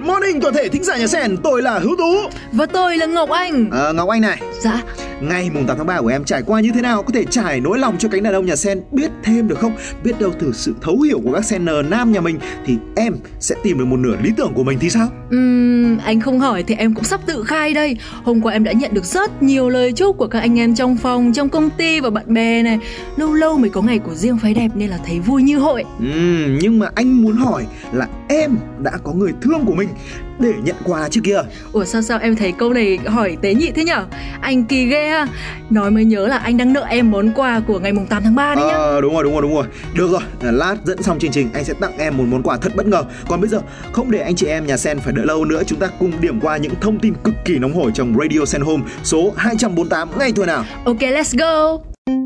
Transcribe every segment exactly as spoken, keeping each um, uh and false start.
morning toàn thể thính giả Nhà Sen, tôi là Hữu Tú. Và tôi là Ngọc Anh. À, Ngọc Anh này. Dạ. Ngày mùng tám tháng ba của em trải qua như thế nào? Có thể trải nỗi lòng cho cánh đàn ông Nhà Sen biết thêm được không? Biết đâu từ sự thấu hiểu của các Sener nam nhà mình thì em sẽ tìm được một nửa lý tưởng của mình thì sao? Uhm, anh không hỏi thì em cũng sắp tự khai đây. Hôm qua em đã nhận được rất nhiều lời chúc của các anh em trong phòng, trong công ty và bạn bè này. Lâu lâu mới có ngày của riêng phái đẹp nên là thấy vui như hội. uhm, Nhưng mà anh muốn hỏi là em đã có người thương của mình để nhận quà chưa kìa? Ủa sao sao em thấy câu này hỏi tế nhị thế nhở? Anh kỳ ghê ha. Nói mới nhớ là anh đang nợ em món quà của ngày mùng tám tháng ba đấy nhá. Ờ đúng rồi đúng rồi đúng rồi. Được rồi, lát dẫn xong chương trình anh sẽ tặng em một món quà thật bất ngờ. Còn bây giờ không để anh chị em Nhà Sen phải đợi lâu nữa, chúng ta cùng điểm qua những thông tin cực kỳ nóng hổi trong Radio Sen Home số hai trăm bốn mươi tám ngay thôi nào. Ok, let's go.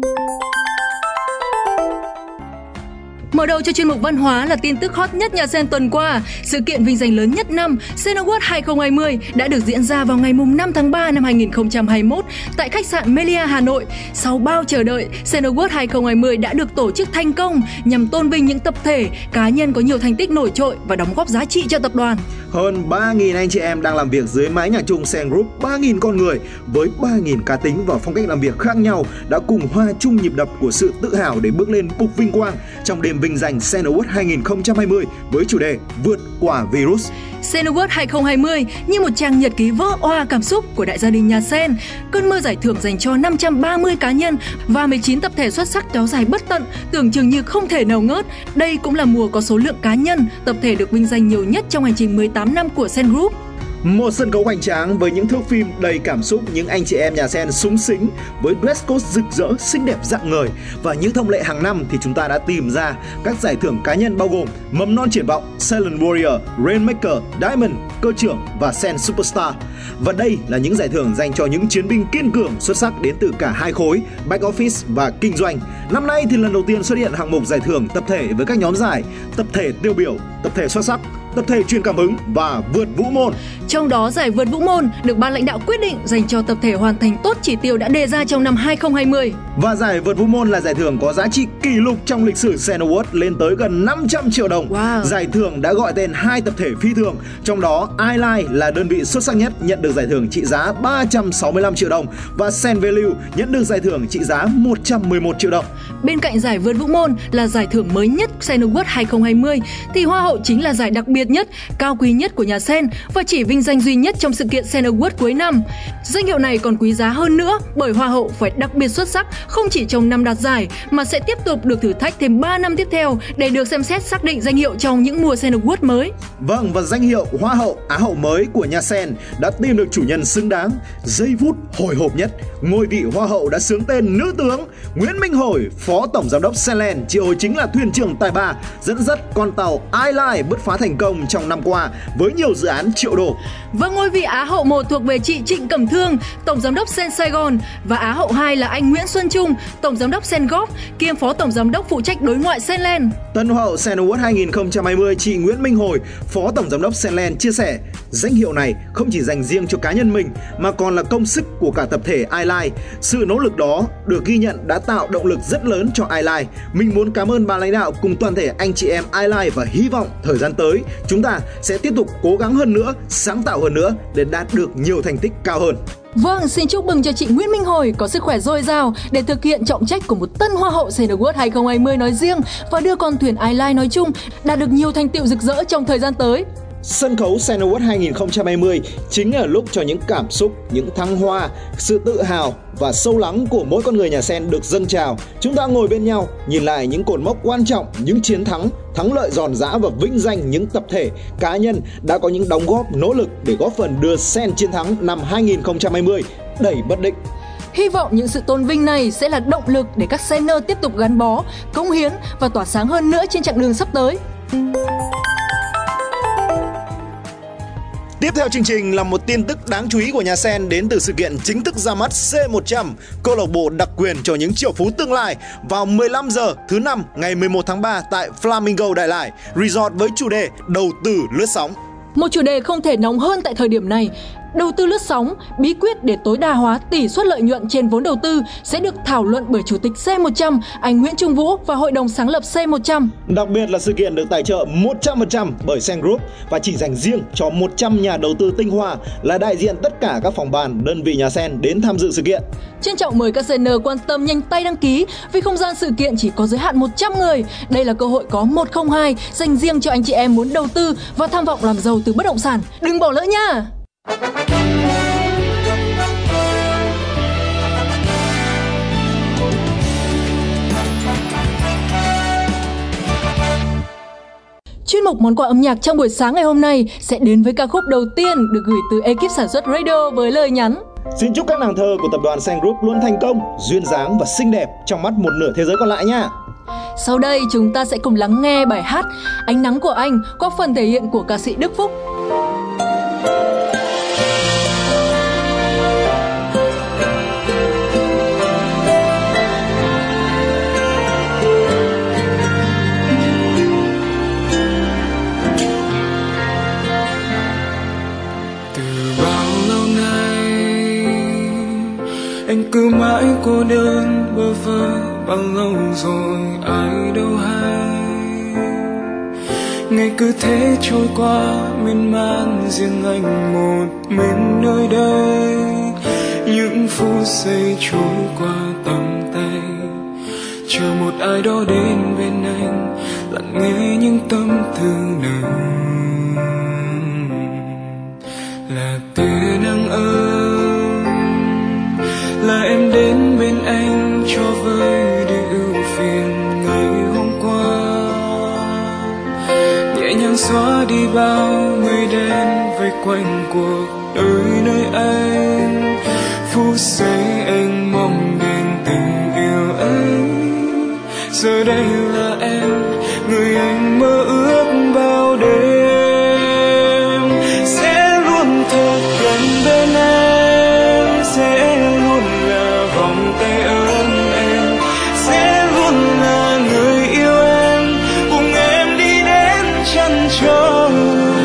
Mở đầu cho chuyên mục văn hóa là tin tức hot nhất Nhà Sen tuần qua. Sự kiện vinh danh lớn nhất năm Sen Award hai không hai không đã được diễn ra vào ngày năm tháng ba năm hai nghìn không trăm hai mươi mốt tại khách sạn Melia, Hà Nội. Sau bao chờ đợi, Sen Award hai không hai không đã được tổ chức thành công nhằm tôn vinh những tập thể, cá nhân có nhiều thành tích nổi trội và đóng góp giá trị cho tập đoàn. Hơn ba nghìn anh chị em đang làm việc dưới mái nhà chung Sen Group, ba nghìn con người với ba nghìn cá tính và phong cách làm việc khác nhau đã cùng hòa chung nhịp đập của sự tự hào để bước lên bục vinh quang trong đêm vinh danh Sen Award hai không hai không với chủ đề Vượt qua virus. Sen Award hai không hai không như một trang nhật ký vỡ òa cảm xúc của đại gia đình Nhà Sen. Cơn mưa giải thưởng dành cho năm trăm ba mươi cá nhân và mười chín tập thể xuất sắc kéo dài bất tận, tưởng chừng như không thể nào ngớt. Đây cũng là mùa có số lượng cá nhân, tập thể được vinh danh nhiều nhất trong hành trình mười tám năm của Sen Group. Một sân khấu hoành tráng với những thước phim đầy cảm xúc, những anh chị em Nhà Sen súng xính với dress code rực rỡ, xinh đẹp rạng ngời. Và như thông lệ hàng năm thì chúng ta đã tìm ra các giải thưởng cá nhân bao gồm Mầm non triển vọng, Silent Warrior, Rainmaker, Diamond, Cơ trưởng và Sen Superstar. Và đây là những giải thưởng dành cho những chiến binh kiên cường xuất sắc đến từ cả hai khối, back office và kinh doanh. Năm nay thì lần đầu tiên xuất hiện hạng mục giải thưởng tập thể với các nhóm giải tập thể tiêu biểu, tập thể xuất sắc, tập thể truyền cảm hứng và vượt vũ môn. Trong đó giải vượt vũ môn được ban lãnh đạo quyết định dành cho tập thể hoàn thành tốt chỉ tiêu đã đề ra trong năm hai không hai không. Và giải vượt vũ môn là giải thưởng có giá trị kỷ lục trong lịch sử Sen Award lên tới gần năm trăm triệu đồng. Wow. Giải thưởng đã gọi tên hai tập thể phi thường, trong đó iLife là đơn vị xuất sắc nhất nhận được giải thưởng trị giá ba trăm sáu mươi lăm triệu đồng và Sen Value nhận được giải thưởng trị giá một trăm mười một triệu đồng. Bên cạnh giải vượt vũ môn là giải thưởng mới nhất Sen Award hai không hai không thì Hoa hậu chính là giải đặc biệt nhất, cao quý nhất của Nhà Sen và chỉ vinh danh duy nhất trong sự kiện Sen Award cuối năm. Danh hiệu này còn quý giá hơn nữa bởi Hoa hậu phải đặc biệt xuất sắc không chỉ trong năm đạt giải mà sẽ tiếp tục được thử thách thêm ba năm tiếp theo để được xem xét xác định danh hiệu trong những mùa Sen Award mới. Vâng, và danh hiệu Hoa hậu Á hậu mới của Nhà Sen đã tìm được chủ nhân xứng đáng. Giây phút hồi hộp nhất, ngôi vị Hoa hậu đã xướng tên nữ tướng Nguyễn Minh Hồi, Phó Tổng Giám đốc Senland. Chị Hồi chính là thuyền trưởng tài ba dẫn dắt con tàu iLife bứt phá thành công trong năm qua với nhiều dự án triệu đô. Và ngôi vị Á hậu một thuộc về chị Trịnh Cẩm Thương, Tổng Giám đốc Sen Sài Gòn, và Á hậu hai là anh Nguyễn Xuân Trung, Tổng Giám đốc Sen Golf kiêm Phó Tổng Giám đốc phụ trách đối ngoại Senland. Tân Hoa hậu Sen Award hai không hai không, chị Nguyễn Minh Hồi, Phó Tổng Giám đốc Senland chia sẻ, danh hiệu này không chỉ dành riêng cho cá nhân mình mà còn là công sức của cả tập thể iLife. Sự nỗ lực đó được ghi nhận đã tạo động lực rất lớn cho iLife. Mình muốn cảm ơn ban lãnh đạo cùng toàn thể anh chị em iLife và hy vọng thời gian tới chúng ta sẽ tiếp tục cố gắng hơn nữa, sáng tạo hơn nữa để đạt được nhiều thành tích cao hơn. Vâng, xin chúc mừng cho chị Nguyễn Minh Hồi có sức khỏe dồi dào để thực hiện trọng trách của một tân Hoa hậu Sen Award hai không hai không nói riêng và đưa con thuyền iLife nói chung đạt được nhiều thành tựu rực rỡ trong thời gian tới. Sân khấu Sen Award hai không hai không chính là lúc cho những cảm xúc, những thăng hoa, sự tự hào và sâu lắng của mỗi con người Nhà Sen được dâng trào. Chúng ta ngồi bên nhau, nhìn lại những cột mốc quan trọng, những chiến thắng, thắng lợi giòn giã và vinh danh những tập thể, cá nhân đã có những đóng góp, nỗ lực để góp phần đưa Sen chiến thắng năm hai không hai không đầy bất định. Hy vọng những sự tôn vinh này sẽ là động lực để các Sener tiếp tục gắn bó, cống hiến và tỏa sáng hơn nữa trên chặng đường sắp tới. Tiếp theo chương trình là một tin tức đáng chú ý của Nhà Sen đến từ sự kiện chính thức ra mắt C một trăm, câu lạc bộ đặc quyền cho những triệu phú tương lai vào mười lăm giờ thứ năm ngày mười một tháng ba tại Flamingo Đại Lải Resort với chủ đề đầu tư lướt sóng. Một chủ đề không thể nóng hơn tại thời điểm này. Đầu tư lướt sóng, bí quyết để tối đa hóa tỷ suất lợi nhuận trên vốn đầu tư sẽ được thảo luận bởi Chủ tịch C một trăm, anh Nguyễn Trung Vũ và Hội đồng sáng lập C một trăm. Đặc biệt là sự kiện được tài trợ một trăm phần trăm bởi Sen Group và chỉ dành riêng cho một trăm nhà đầu tư tinh hoa là đại diện tất cả các phòng ban, đơn vị nhà Sen đến tham dự sự kiện. Trân trọng mời các Sener quan tâm nhanh tay đăng ký vì không gian sự kiện chỉ có giới hạn một trăm người. Đây là cơ hội có một không hai dành riêng cho anh chị em muốn đầu tư và tham vọng làm giàu từ bất động sản. Đừng bỏ lỡ nha! Chuyên mục món quà âm nhạc trong buổi sáng ngày hôm nay sẽ đến với ca khúc đầu tiên được gửi từ ekip sản xuất Radio với lời nhắn: Xin chúc các nàng thơ của tập đoàn Sen Group luôn thành công, duyên dáng và xinh đẹp trong mắt một nửa thế giới còn lại nha. Sau đây chúng ta sẽ cùng lắng nghe bài hát Ánh nắng của anh qua phần thể hiện của ca sĩ Đức Phúc. Anh cứ mãi cô đơn bơ vơ, bao lâu rồi ai đâu hay. Ngày cứ thế trôi qua miên man, riêng anh một mình nơi đây. Những phút giây trôi qua tầm tay, chờ một ai đó đến bên anh, lặng nghe những tâm tư này. Là tia nắng ấm, là em đến bên anh cho vơi đi ưu phiền ngày hôm qua, nhẹ nhàng xóa đi bao mây đen vây quanh cuộc đời nơi anh. Phút giây anh mong đến tình yêu ấy, giờ đây là em người anh mơ ước bao đêm. Sẽ luôn thật gần bên em, sẽ luôn là vòng tay ấm em, sẽ luôn là người yêu em, cùng em đi đến chân trời.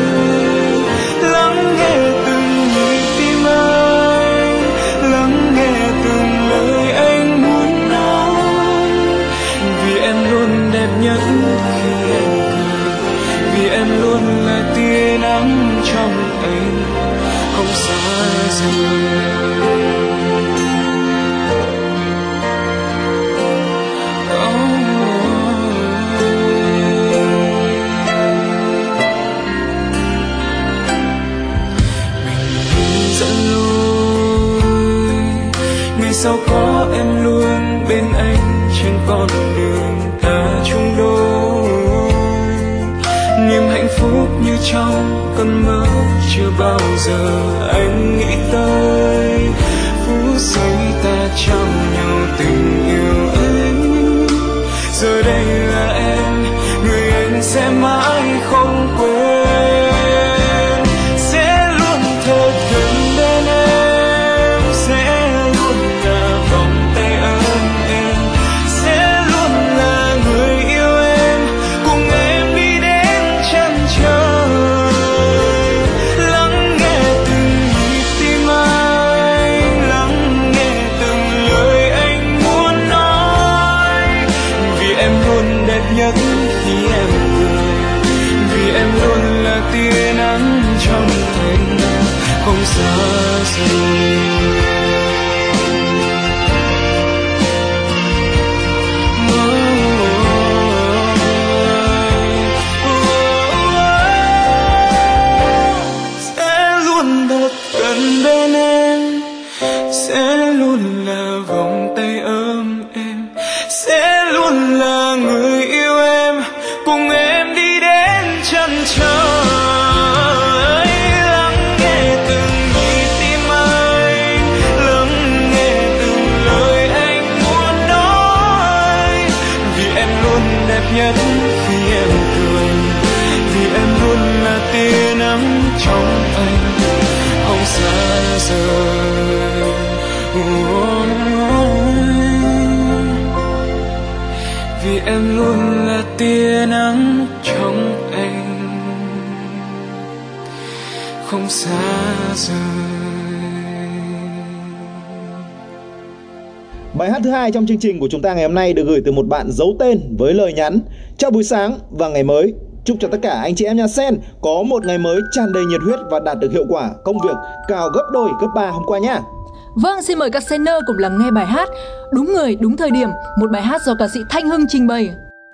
Lắng nghe từng nhịp tim anh, lắng nghe từng lời anh muốn nói. Vì em luôn đẹp nhất khi em cười, vì em luôn là tia nắng trong anh, không xa rời. Sao có em luôn bên anh trên con đường ta chung đôi. Niềm hạnh phúc như trong cơn mơ chưa bao giờ anh nghĩ tới. Phút giây ta trao nhau tình yêu ấy, giờ đây là em người anh sẽ mãi không quên. Sẽ luôn thật gần bên em, sẽ luôn là vòng tay ấm em, sẽ luôn là người yêu em, cùng em đi đến chân trời. Lắng nghe từng nhịp tim anh, lắng nghe từng lời anh muốn nói. Vì em luôn đẹp nhất khi em cười, vì em luôn là tia nắng trong anh, không xa rời. Sẽ luôn là vòng tay ấm em, sẽ luôn là người yêu em, cùng em đi đến chân trời. Lắng nghe từng nhịp tim anh, lắng nghe từng lời anh muốn nói. Vì em luôn đẹp nhất khi em cười, vì em luôn là tia nắng trong anh, không xa rời. Vì em luôn là tia nắng trong anh, không xa rời. Bài hát thứ hai trong chương trình của chúng ta ngày hôm nay được gửi từ một bạn giấu tên với lời nhắn: chào buổi sáng và ngày mới. Chúc cho tất cả anh chị em nhà Sen có một ngày mới tràn đầy nhiệt huyết và đạt được hiệu quả công việc cao gấp đôi gấp ba hôm qua nhá. Vâng, xin mời các Sener cùng lắng nghe bài hát Đúng Người Đúng Thời Điểm, một bài hát do ca sĩ Thanh Hưng trình bày.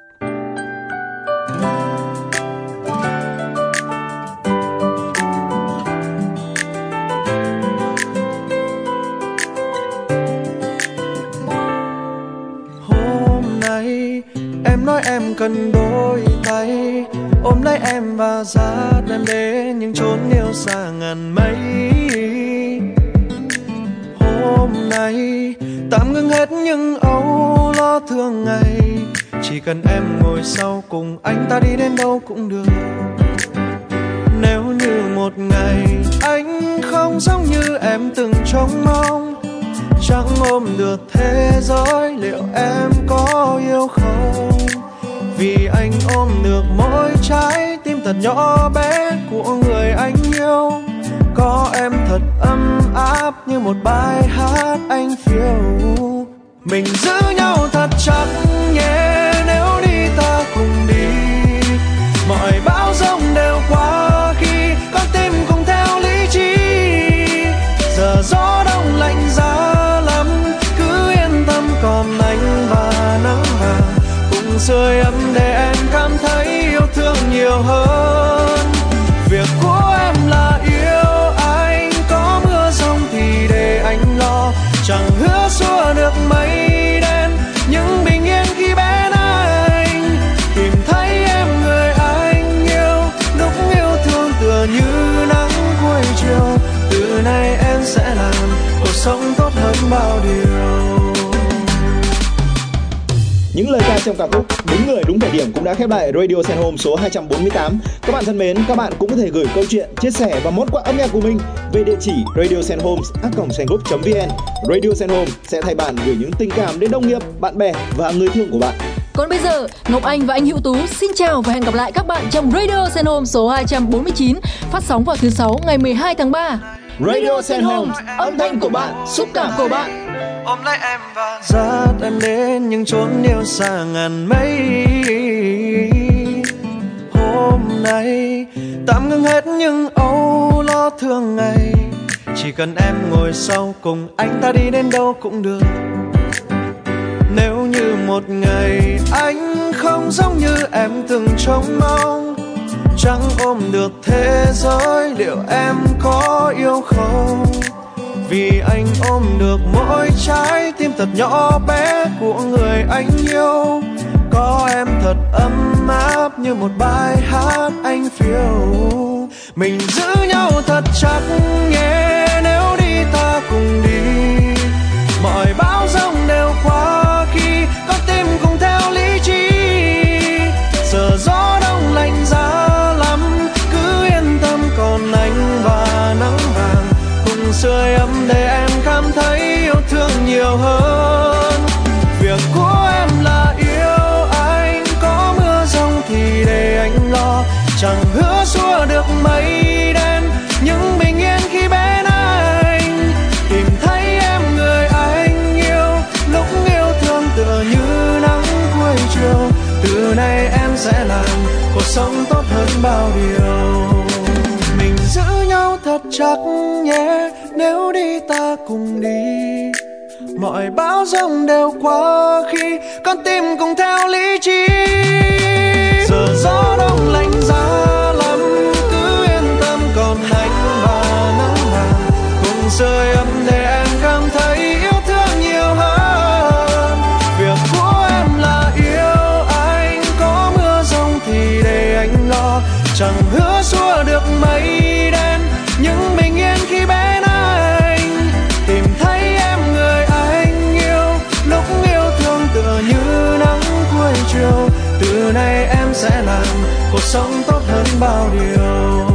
Hôm nay em nói em cần đôi tay ôm lấy em và dắt em đến những chốn yêu xa ngàn mây. Hôm nay tạm ngưng hết những âu lo thường ngày, chỉ cần em ngồi sau cùng anh ta đi đến đâu cũng được. Nếu như một ngày anh không giống như em từng trông mong, chẳng ôm được thế giới, liệu em có yêu không? Vì anh ôm được mỗi trái tim thật nhỏ bé của người anh yêu. Có em thật ấm áp như một bài hát anh phiêu. Mình giữ nhau thật chặt nhé, nếu đi ta cùng đi. Mọi bão giông đều qua khi con tim cùng theo lý trí. Giờ gió đông lạnh giá lắm, cứ yên tâm còn anh và nắng vàng cùng sưởi ấm để em cảm thấy yêu thương nhiều hơn. Việc của em là yêu anh, có mưa giông thì để anh lo, chẳng hứa xua được mây đen, nhưng bình yên khi bên anh. Tìm thấy em người anh yêu, lúc yêu thương tựa như nắng cuối chiều. Từ nay em sẽ làm cuộc sống tốt hơn bao điều. Những lời ca trong ca khúc Đúng Người Đúng Thời Điểm cũng đã khép lại Radio Sen Home số hai trăm bốn mươi tám. Các bạn thân mến, các bạn cũng có thể gửi câu chuyện, chia sẻ và món quà âm nhạc của mình về địa chỉ radio sen homes a còng sengroup chấm vn. Radio Sen Home sẽ thay bạn gửi những tình cảm đến đồng nghiệp, bạn bè và người thương của bạn. Còn bây giờ, Ngọc Anh và anh Hữu Tú xin chào và hẹn gặp lại các bạn trong Radio Sen Home số hai trăm bốn mươi chín, phát sóng vào thứ sáu ngày mười hai tháng ba. Radio Sen Home, âm thanh của bạn, xúc cảm của bạn. Ôm lấy em và dắt em đến những chốn yêu xa ngàn mây. Hôm nay tạm ngưng hết những âu lo thường ngày, chỉ cần em ngồi sau cùng anh ta đi đến đâu cũng được. Nếu như một ngày anh không giống như em từng trông mong, chẳng ôm được thế giới, liệu em có yêu không? Vì anh ôm được mỗi trái tim thật nhỏ bé của người anh yêu. Có em thật ấm áp như một bài hát anh phiêu. Mình giữ nhau thật chặt nhé, nếu đi ta cùng đi. Mọi bão giông đều qua khi con tim cùng theo lý trí. Giờ gió đông lạnh giá lắm, cứ yên tâm còn anh và nắng vàng cùng sưởi ấm để em cảm thấy yêu thương nhiều hơn. Việc của em là yêu anh, có mưa giông thì để anh lo, chẳng hứa xua được mây đen, nhưng bình yên khi bên anh. Tìm thấy em người anh yêu, lúc yêu thương tựa như nắng cuối chiều. Từ nay em sẽ làm cuộc sống tốt hơn bao điều. Mình giữ nhau thật chặt nhé, nếu đi ta cùng đi. Mọi bão giông đều qua khi con tim cùng theo lý trí. Giờ gió đông lạnh giá lắm, cứ yên tâm còn anh và nắng vàng cùng sưởi ấm để em cảm thấy yêu thương nhiều hơn. Việc của em là yêu anh, có mưa giông thì để anh lo, chẳng hứa xua được mây đen, nhưng bình yên khi bên anh. Tìm thấy em người anh yêu, lúc yêu thương tựa như nắng cuối chiều. Từ nay em sẽ làm cuộc sống tốt hơn bao điều.